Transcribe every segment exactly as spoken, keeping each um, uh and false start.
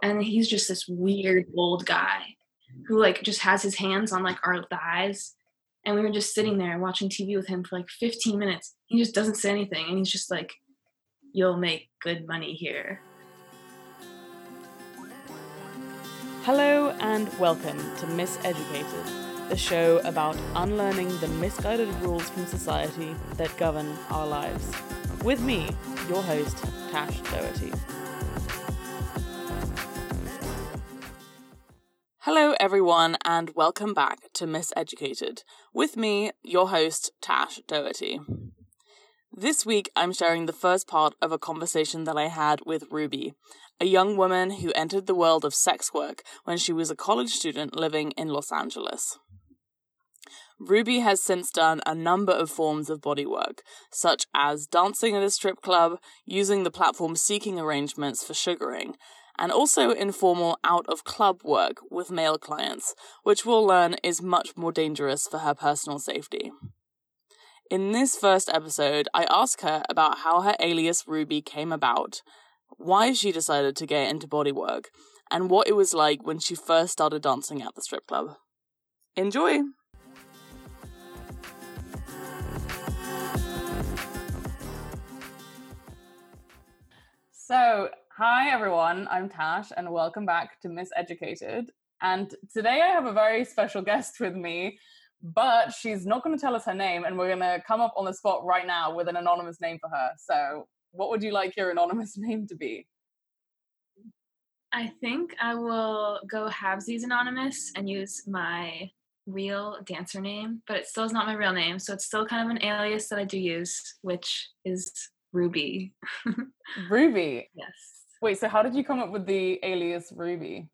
And he's just this weird old guy who like just has his hands on like our thighs. And we were just sitting there watching T V with him for like fifteen minutes. He just doesn't say anything. And he's just like, you'll make good money here. Hello and welcome to Miseducated, the show about unlearning the misguided rules from society that govern our lives. With me, your host, Tash Doherty. Hello everyone and welcome back to Miseducated. With me, your host, Tash Doherty. This week I'm sharing the first part of a conversation that I had with Ruby, a young woman who entered the world of sex work when she was a college student living in Los Angeles. Ruby has since done a number of forms of bodywork, such as dancing at a strip club, using the platform seeking arrangements for sugaring, and also informal out-of-club work with male clients, which we'll learn is much more dangerous for her personal safety. In this first episode, I ask her about how her alias Ruby came about, why she decided to get into bodywork, and what it was like when she first started dancing at the strip club. Enjoy! So, hi everyone, I'm Tash and welcome back to Miseducated. And today I have a very special guest with me, but she's not going to tell us her name and we're going to come up on the spot right now with an anonymous name for her. So, what would you like your anonymous name to be? I think I will go halvesies anonymous and use my real dancer name, but it still is not my real name, so it's still kind of an alias that I do use, which is Ruby. Ruby? Yes. Wait, so how did you come up with the alias Ruby?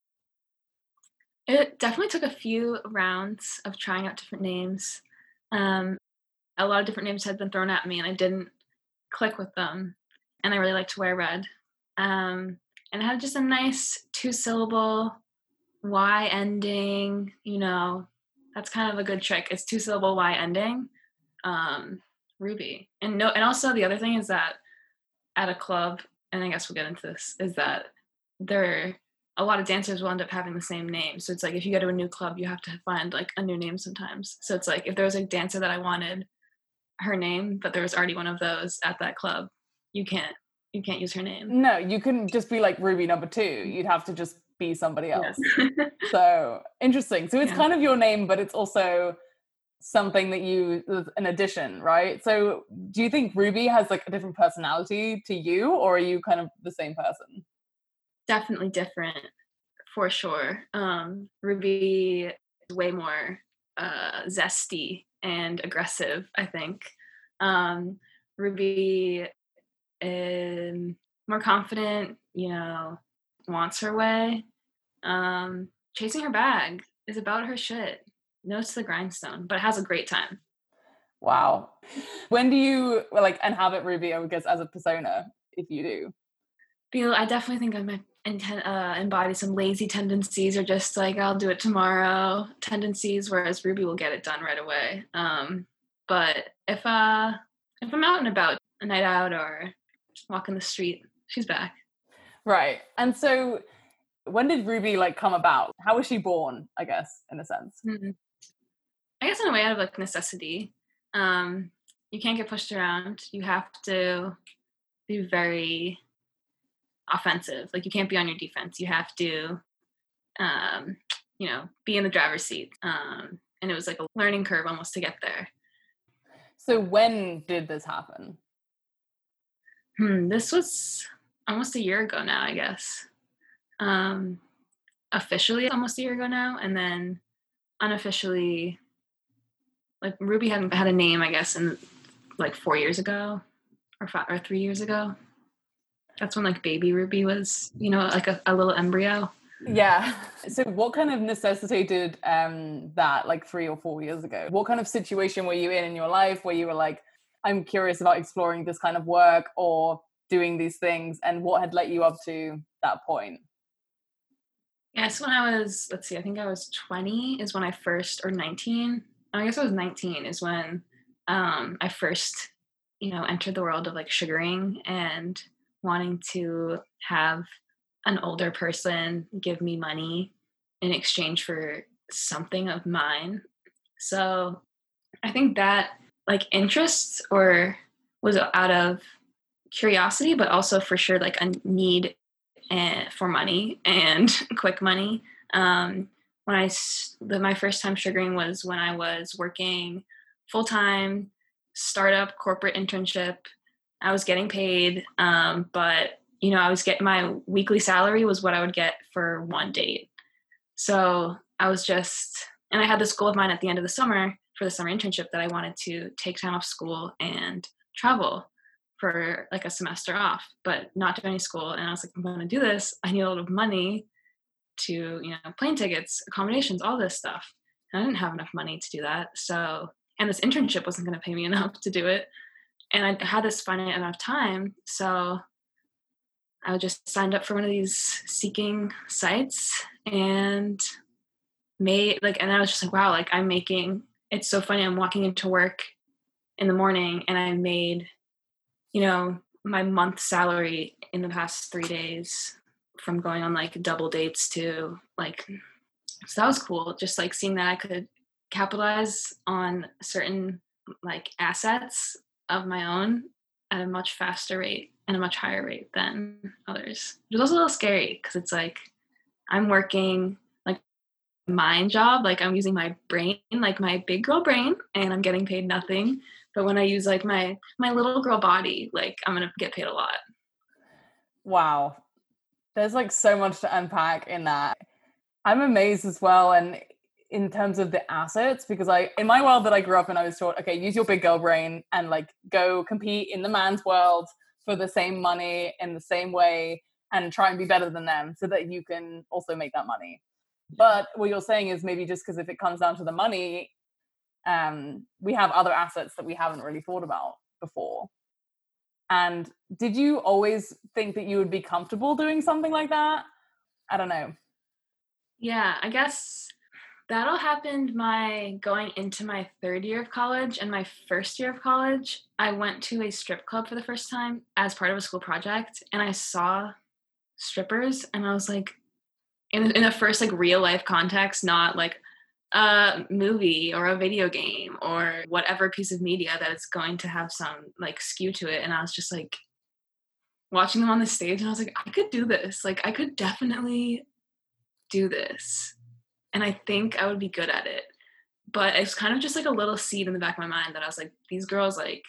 It definitely took a few rounds of trying out different names. Um, a lot of different names had been thrown at me and I didn't click with them. And I really like to wear red. Um, and it had just a nice two-syllable Y ending, you know, that's kind of a good trick. It's two-syllable Y ending. Um, Ruby. And no, and also the other thing is that at a club, and I guess we'll get into this, is that there a lot of dancers will end up having the same name. So it's like if you go to a new club, you have to find like a new name sometimes. So it's like if there was a dancer that I wanted her name, but there was already one of those at that club, you can't you can't use her name. No, you couldn't just be like Ruby number two. You'd have to just be somebody else. Yes. So interesting. So it's Yeah. kind of your name, but it's also something that you, an addition, right? So do you think Ruby has like a different personality to you, or are you kind of the same person? Definitely different, for sure. Um, Ruby is way more uh, zesty and aggressive, I think. Um, Ruby is more confident, you know, wants her way. Um, chasing her bag is about her shit. Nose to the grindstone, but has a great time. Wow. When do you like inhabit Ruby, I guess, as a persona, if you do? Feel I definitely think I might inten- uh, embody some lazy tendencies, or just like I'll do it tomorrow tendencies, whereas Ruby will get it done right away. Um, but if uh if I'm out and about, a night out or walking the street, she's back. Right. And so when did Ruby like come about? How was she born, I guess, in a sense? Mm-hmm. I guess in a way out of like necessity. Um, you can't get pushed around. You have to be very offensive. Like you can't be on your defense. You have to, um, you know, be in the driver's seat. Um, and it was like a learning curve almost to get there. So when did this happen? Hmm, this was almost a year ago now, I guess. Um, officially almost a year ago now, and then unofficially, like Ruby hadn't had a name, I guess, in like four years ago or five or three years ago. That's when like baby Ruby was, you know, like a, a little embryo. Yeah. So what kind of necessitated um, that like three or four years ago? What kind of situation were you in in your life where you were like, I'm curious about exploring this kind of work or doing these things, and what had led you up to that point? Yes, when I was, let's see, I think I was twenty is when I first, or nineteen, I guess I was nineteen is when um, I first, you know, entered the world of like sugaring and wanting to have an older person give me money in exchange for something of mine. So I think that like interests or was out of curiosity, but also for sure like a need and for money and quick money. Um, when I the, my first time sugaring was when I was working full time startup corporate internship. I was getting paid, um, but you know I was getting my weekly salary was what I would get for one date. So I was just, and I had this goal of mine at the end of the summer for the summer internship that I wanted to take time off school and travel for like a semester off, but not do any school. And I was like, I'm going to do this. I need a lot of money to, you know, plane tickets, accommodations, all this stuff. And I didn't have enough money to do that. So, and this internship wasn't going to pay me enough to do it. And I had this finite amount of time. So I just signed up for one of these seeking sites and made like, and I was just like, wow, like I'm making, it's so funny. I'm walking into work in the morning and I made, you know, my month salary in the past three days from going on like double dates to like, so that was cool. Just like seeing that I could capitalize on certain like assets of my own at a much faster rate and a much higher rate than others. It was also a little scary because it's like I'm working like mind job, like I'm using my brain, like my big girl brain, and I'm getting paid nothing. But when I use like my my little girl body, like I'm gonna get paid a lot. Wow. There's like so much to unpack in that. I'm amazed as well. And in terms of the assets, because I, in my world that I grew up in, I was taught, okay, use your big girl brain and like go compete in the man's world for the same money in the same way and try and be better than them so that you can also make that money. But what you're saying is maybe just because if it comes down to the money, um, we have other assets that we haven't really thought about before. And did you always think that you would be comfortable doing something like that? I don't know. Yeah, I guess that all happened my going into my third year of college. And my first year of college, I went to a strip club for the first time as part of a school project. And I saw strippers and I was like, in, in a first like real life context, not like a movie or a video game or whatever piece of media that is going to have some like skew to it. And I was just like watching them on the stage and I was like, I could do this. Like I could definitely do this. And I think I would be good at it. But it's kind of just like a little seed in the back of my mind that I was like, these girls, like,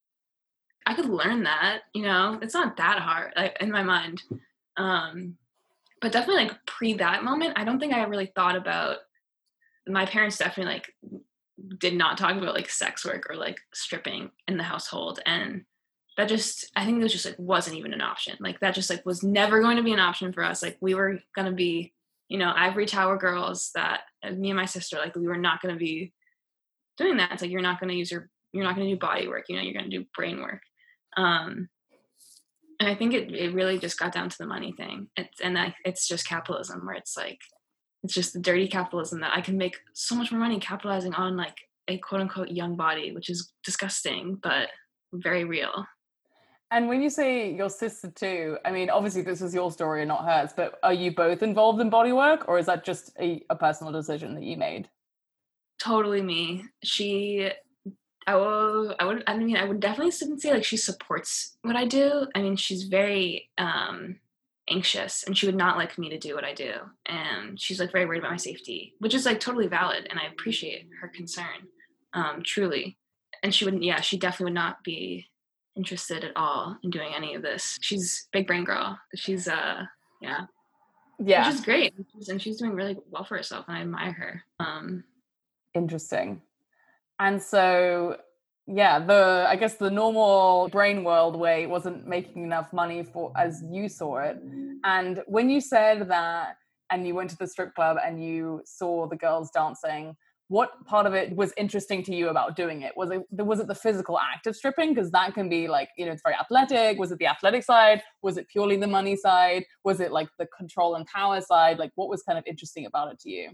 I could learn that, you know, it's not that hard, like in my mind. Um, but definitely like pre that moment, I don't think I really thought about, my parents definitely like did not talk about like sex work or like stripping in the household. And that just, I think it was just like, wasn't even an option. Like that just like was never going to be an option for us. Like we were going to be, you know, ivory tower girls that me and my sister, like we were not going to be doing that. It's like, you're not going to use your, you're not going to do body work, you know, you're going to do brain work. Um, and I think it, it really just got down to the money thing. It's, and I, it's just capitalism where it's like, it's just the dirty capitalism that I can make so much more money capitalizing on like a quote unquote young body, which is disgusting, but very real. And when you say your sister too, I mean, obviously this was your story and not hers, but are you both involved in bodywork or is that just a, a personal decision that you made? Totally me. She, I will, I would, I mean, I would definitely say like she supports what I do. I mean, she's very um, anxious and she would not like me to do what I do. And she's like very worried about my safety, which is like totally valid. And I appreciate her concern, um, truly. And she wouldn't, yeah, she definitely would not be interested at all in doing any of this. She's big brain girl. She's uh yeah. Yeah. Which is great. And she's doing really well for herself and I admire her. Um Interesting. And so yeah, the I guess the normal brain world way wasn't making enough money for as you saw it. And when you said that and you went to the strip club and you saw the girls dancing, what part of it was interesting to you about doing it? Was it was it the physical act of stripping? Because that can be like, you know, it's very athletic. Was it the athletic side? Was it purely the money side? Was it like the control and power side? Like what was kind of interesting about it to you?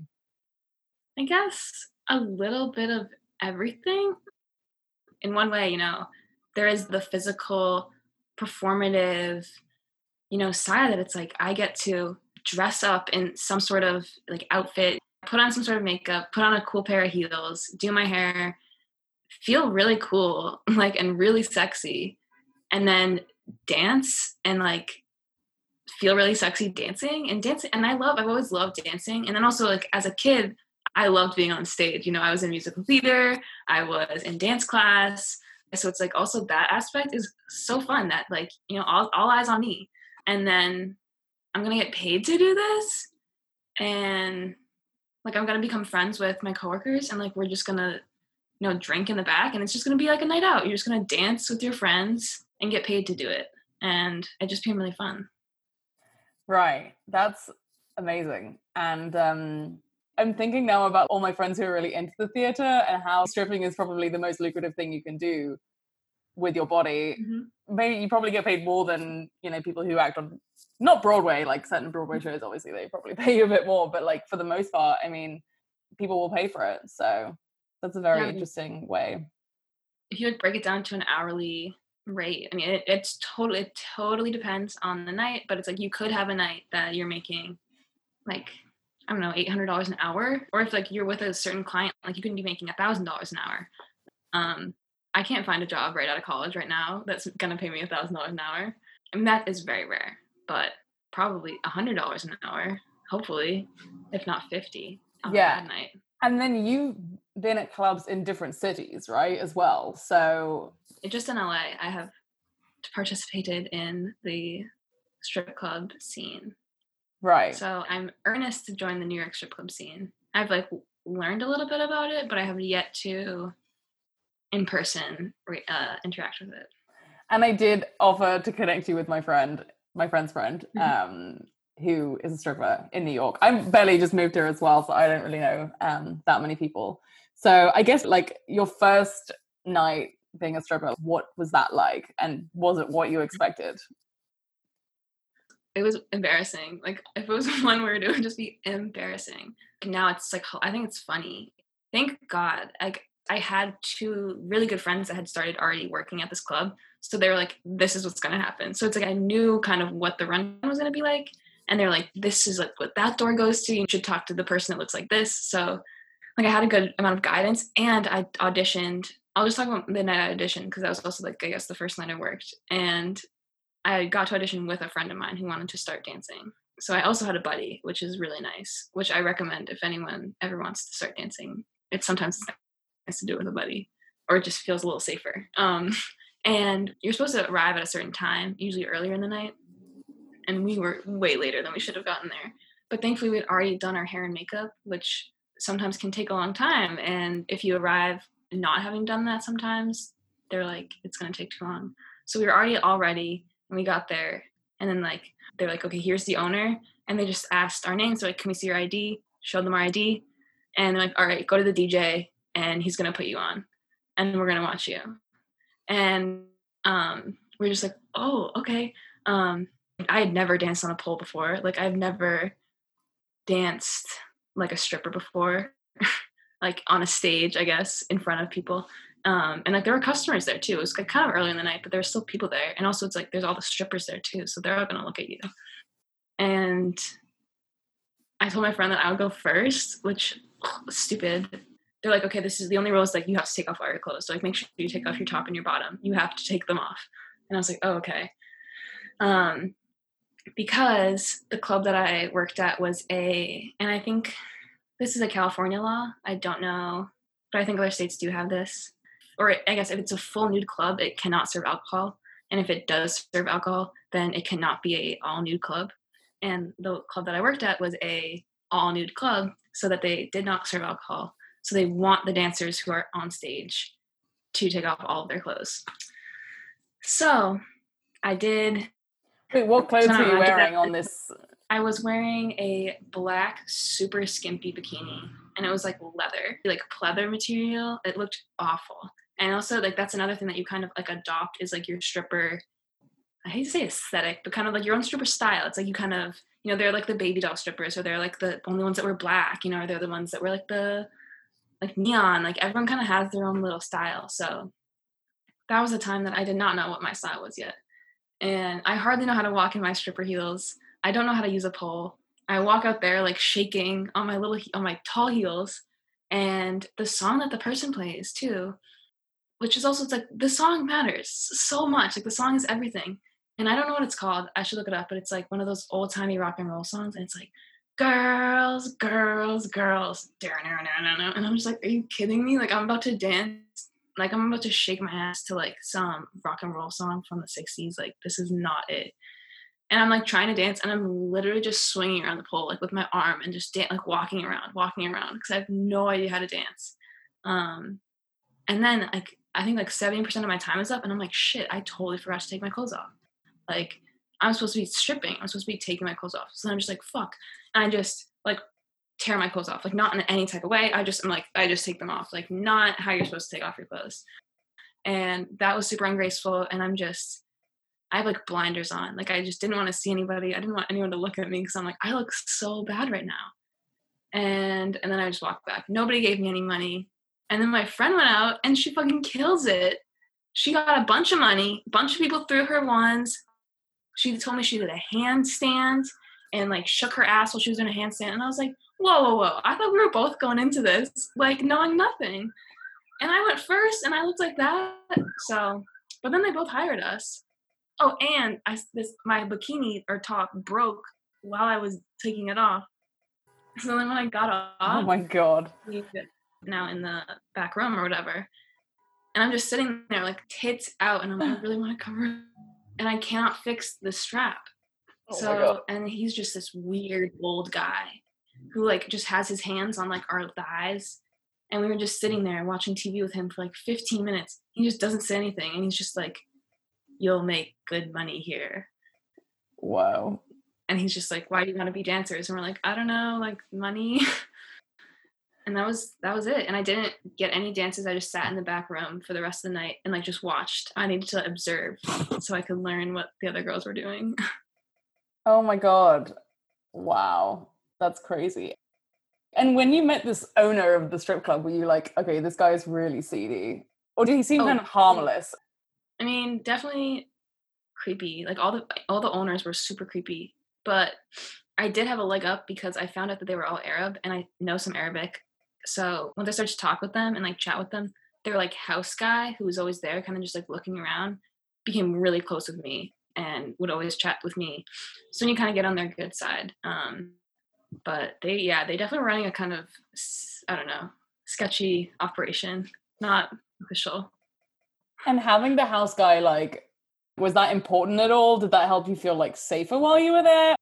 I guess a little bit of everything. In one way, you know, there is the physical, performative, you know, side that it's like I get to dress up in some sort of like outfit, put on some sort of makeup, put on a cool pair of heels, do my hair, feel really cool, like, and really sexy, and then dance and like feel really sexy dancing and dancing. And I love, I've always loved dancing. And then also like as a kid, I loved being on stage. You know, I was in musical theater, I was in dance class. So it's like also that aspect is so fun that like, you know, all, all eyes on me. And then I'm going to get paid to do this. And like, I'm going to become friends with my coworkers and like, we're just going to, you know, drink in the back and it's just going to be like a night out. You're just going to dance with your friends and get paid to do it. And it just became really fun. Right. That's amazing. And um, I'm thinking now about all my friends who are really into the theater and how stripping is probably the most lucrative thing you can do with your body. Mm-hmm. Maybe you probably get paid more than, you know, people who act on, not Broadway, like certain Broadway shows, obviously they probably pay you a bit more, but like for the most part, I mean, people will pay for it. So that's a very yeah. interesting way. If you would break it down to an hourly rate, I mean, it, it's totally, it totally depends on the night, but it's like you could have a night that you're making like, I don't know, eight hundred dollars an hour, or if like you're with a certain client, like you can be making one thousand dollars an hour. Um, I can't find a job right out of college right now that's going to pay me one thousand dollars an hour. I mean, that is very rare, but probably one hundred dollars an hour, hopefully, if not fifty on yeah. a bad night. And then you've been at clubs in different cities, right, as well? So just in L A, I have participated in the strip club scene. Right. So I'm earnest to join the New York strip club scene. I've like learned a little bit about it, but I have yet to in person uh, interact with it. And I did offer to connect you with my friend, my friend's friend, um, who is a stripper in New York. I'm barely just moved here as well, so I don't really know um, that many people. So I guess like your first night being a stripper, what was that like? And was it what you expected? It was embarrassing. Like if it was one word, it would just be embarrassing. Now it's like, I think it's funny. Thank God. Like I had two really good friends that had started already working at this club. So they were like, this is what's going to happen. So it's like, I knew kind of what the run was going to be like. And they're like, this is like what that door goes to. You should talk to the person that looks like this. So like I had a good amount of guidance and I auditioned. I'll just talk about midnight audition because that was also like, I guess the first night I worked. And I got to audition with a friend of mine who wanted to start dancing. So I also had a buddy, which is really nice, which I recommend if anyone ever wants to start dancing. It's sometimes nice to do it with a buddy, or it just feels a little safer. Um, and you're supposed to arrive at a certain time, usually earlier in the night. And we were way later than we should have gotten there. But thankfully, we had already done our hair and makeup, which sometimes can take a long time. And if you arrive not having done that sometimes, they're like, it's going to take too long. So we were already all ready. And we got there, and then like they're like, okay, here's the owner, and they just asked our names. So like, can we see your I D? Showed them our I D, and they're like, all right, go to the D J, and he's gonna put you on, and we're gonna watch you. And um, we're just like, oh, okay. Um, I had never danced on a pole before. Like I've never danced like a stripper before, like on a stage, I guess, in front of people. Um, and like there were customers there too. It was like kind of early in the night, but there were still people there. And also it's like there's all the strippers there too, so they're all gonna look at you. And I told my friend that I would go first, which ugh, was stupid. They're like, okay, this is the only rule is like you have to take off all your clothes. So like make sure you take off your top and your bottom. You have to take them off. And I was like, oh, okay. Um, because the club that I worked at was a, and I think this is a California law. I don't know, but I think other states do have this. Or I guess if it's a full nude club, it cannot serve alcohol. And if it does serve alcohol, then it cannot be a all nude club. And the club that I worked at was a all nude club, so that they did not serve alcohol. So they want the dancers who are on stage to take off all of their clothes. So I did. Wait, what clothes were you wearing on this? I was wearing a black, super skimpy bikini, and it was like leather, like pleather material. It looked awful. And also, like, that's another thing that you kind of, like, adopt is, like, your stripper, I hate to say aesthetic, but kind of, like, your own stripper style. It's, like, you kind of, you know, they're, like, the baby doll strippers, or they're, like, the only ones that were black, you know, or they're the ones that were, like, the, like, neon. Like, everyone kind of has their own little style. So that was a time that I did not know what my style was yet. And I hardly know how to walk in my stripper heels. I don't know how to use a pole. I walk out there like shaking on my little on my tall heels, and the song that the person plays too, which is also, it's like the song matters so much. Like the song is everything. And I don't know what it's called. I should look it up, but it's like one of those old timey rock and roll songs, and it's like girls, girls, girls, and I'm just like, are you kidding me? Like I'm about to dance, like I'm about to shake my ass to like some rock and roll song from the sixties. Like this is not it. And I'm like trying to dance, and I'm literally just swinging around the pole, like with my arm, and just dan- like walking around, walking around, because I have no idea how to dance. Um, and then like I think like seventy percent of my time is up, and I'm like, shit, I totally forgot to take my clothes off. Like I'm supposed to be stripping. I'm supposed to be taking my clothes off. So I'm just like, fuck. And I just like tear my clothes off, like not in any type of way. I just, I'm like, I just take them off, like not how you're supposed to take off your clothes. And that was super ungraceful. And I'm just, I have like blinders on. Like I just didn't want to see anybody. I didn't want anyone to look at me because I'm like, I look so bad right now. And and then I just walked back. Nobody gave me any money. And then my friend went out and she fucking kills it. She got a bunch of money. A bunch of people threw her wands. She told me she did a handstand and like shook her ass while she was doing a handstand. And I was like, whoa, whoa, whoa. I thought we were both going into this like knowing nothing. And I went first and I looked like that. So, but then they both hired us. Oh, and I this my bikini or top broke while I was taking it off. So then when I got off, oh my god, now in the back room or whatever, and I'm just sitting there like tits out, and I'm like, I really want to cover it, and I cannot fix the strap. Oh so and he's just this weird old guy who like just has his hands on like our thighs, and we were just sitting there watching T V with him for like fifteen minutes. He just doesn't say anything, and he's just like, you'll make good money here. Wow. And he's just like, why do you want to be dancers? And we're like, I don't know, like money. And that was that was it. And I didn't get any dances. I just sat in the back room for the rest of the night and like just watched. I needed to observe so I could learn what the other girls were doing. Oh my god. Wow. That's crazy. And when you met this owner of the strip club, were you like, okay, this guy is really seedy? Or did he seem oh, kind of harmless? I mean, definitely creepy. Like all the all the owners were super creepy. But I did have a leg up because I found out that they were all Arab and I know some Arabic. So once I started to talk with them and like chat with them, their like house guy who was always there kind of just like looking around became really close with me and would always chat with me. So you kind of get on their good side. Um, but they, yeah, they definitely were running a kind of, I don't know, sketchy operation, not official. And having the house guy, like, was that important at all? Did that help you feel like safer while you were there?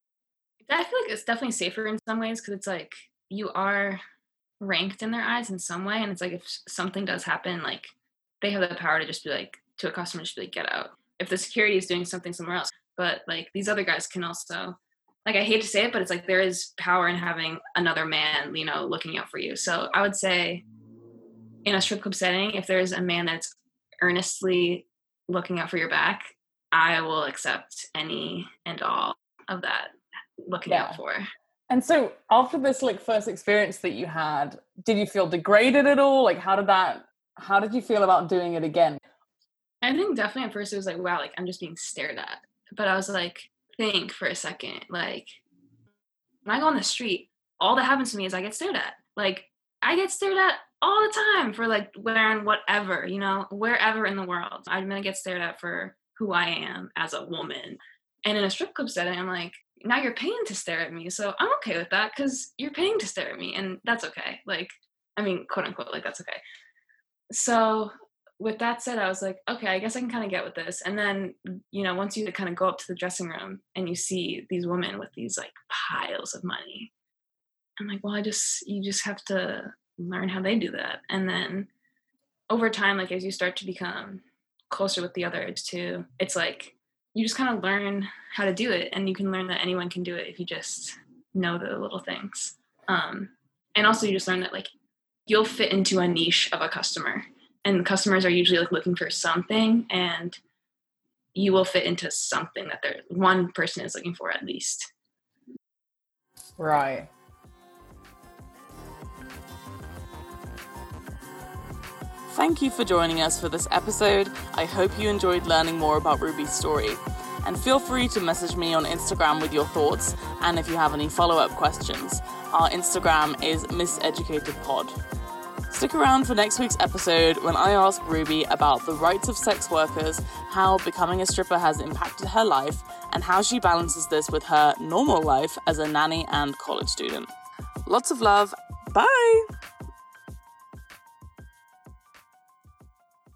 I feel like it's definitely safer in some ways because it's like you are ranked in their eyes in some way, and it's like if something does happen, like they have the power to just be like to a customer, just be like, get out. If the security is doing something somewhere else, but like these other guys can also, like I hate to say it, but it's like there is power in having another man, you know, looking out for you. So I would say in a strip club setting, if there's a man that's earnestly looking out for your back, I will accept any and all of that looking yeah. out for. And so after this like first experience that you had, did you feel degraded at all? Like how did that, how did you feel about doing it again? I think definitely at first it was like, wow, like I'm just being stared at. But I was like, think for a second, like when I go on the street, all that happens to me is I get stared at. Like I get stared at all the time for like wearing whatever, you know, wherever in the world. I'm going to get stared at for who I am as a woman. And in a strip club setting, I'm like, now you're paying to stare at me. So I'm okay with that because you're paying to stare at me. And that's okay. Like, I mean, quote unquote, like that's okay. So with that said, I was like, okay, I guess I can kind of get with this. And then, you know, once you kind of go up to the dressing room and you see these women with these like piles of money, I'm like, well, I just, you just have to learn how they do that. And then over time, like as you start to become closer with the others too, it's like you just kind of learn how to do it, and you can learn that anyone can do it if you just know the little things. Um, and also you just learn that like you'll fit into a niche of a customer, and customers are usually like looking for something, and you will fit into something that they're one person is looking for at least. Right. Thank you for joining us for this episode. I hope you enjoyed learning more about Ruby's story. And feel free to message me on Instagram with your thoughts and if you have any follow-up questions. Our Instagram is miseducatedpod. Stick around for next week's episode when I ask Ruby about the rights of sex workers, how becoming a stripper has impacted her life, and how she balances this with her normal life as a nanny and college student. Lots of love. Bye!